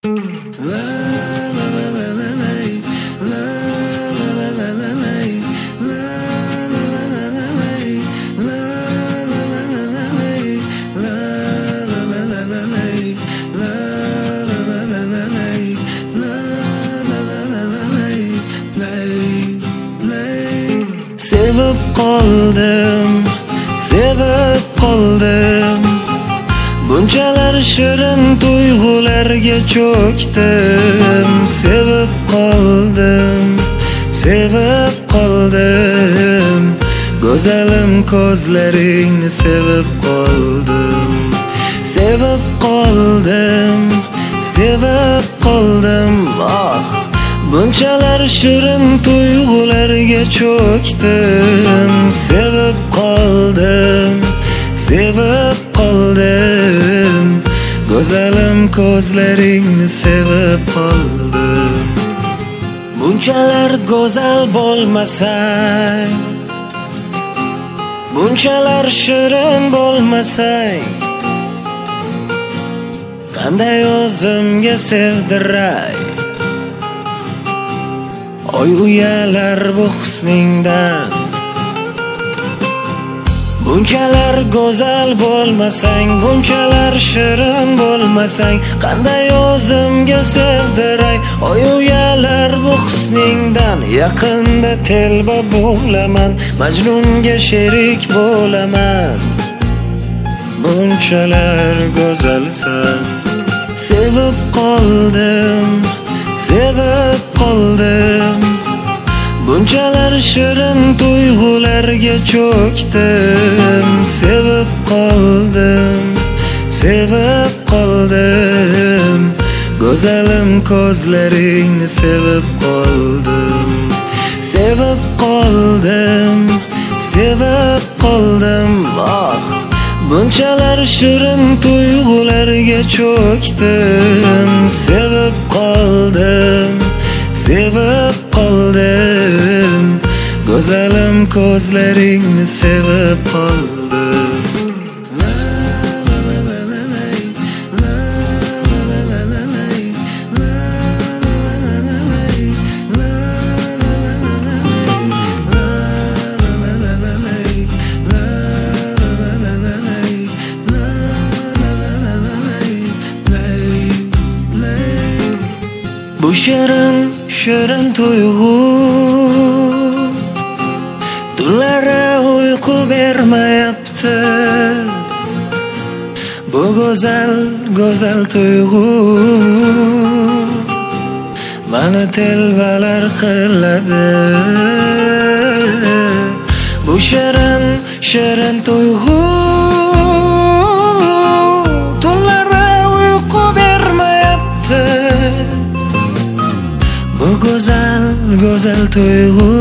Sevib qoldim, sevib qoldim. Bunchalar shirin tuyg'ularga cho'kdim. Sevib qoldim, sevib qoldim. Go'zalim ko'zlaringni sevib qoldim. Sevib qoldim, sevib qoldim. Bunchalar shirin tuyg'ularga cho'kdim. Sevib qoldim, sevib qoldim. Go'zalim ko'zlaringni sevib qoldim. Bunchalar go'zal bo'lmasang, bunchalar shirin bo'lmasang, qanday o'zimga sevdiray. Oy uyalar bu husningdan. Bunchalar go'zal bo'lmasang, bunchalar shirin bo'lmasang, qanday o'zimga sevdiray. Oy uyalar bu husningdan. Yaqinda telba bo'laman, Majnunga sherik bo'laman. Bunchalar go'zalsan. Sevib qoldim, sevib qoldim. Bunchalar shirin tuyg'ularga cho'kdim. Sevib qoldim, sevib qoldim. Go'zalim ko'zlaringni sevib qoldim. Sevib qoldim, sevib qoldim. Bunchalar shirin tuyg'ularga cho'kdim. Sevib qoldim, sevib qoldim. Go'zalim ko'zlaringni sevib qoldim. Bu shirin, shirin tuyg'u tunlara uyqu bermayapti. Bu go'zal, go'zal tuyg'u mani telbalar qiladi. Bu shirin, shirin tuyg'u tunlara uyqu bermayapti. Bu go'zal, go'zal tuyg'u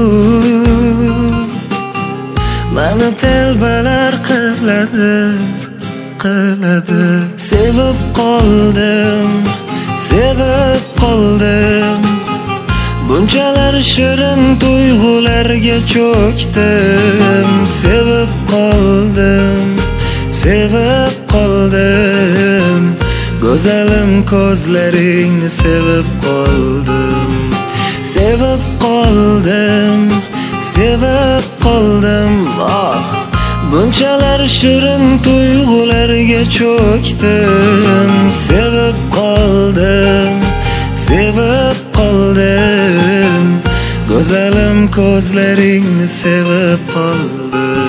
mani telbalar qiladi, qiladi. Sevib qoldim, sevib qoldim. Bunchalar shirin tuyg'ularga cho'kdim. Sevib qoldim, sevib qoldim. Go'zalim ko'zlaringni sevib qoldim. Sevib qoldim, sevib qoldim. Bunchalar shirin tuyg'ularga cho'kdim. Sevib qoldim, sevib qoldim. Go'zalim ko'zlaringni sevib qoldim.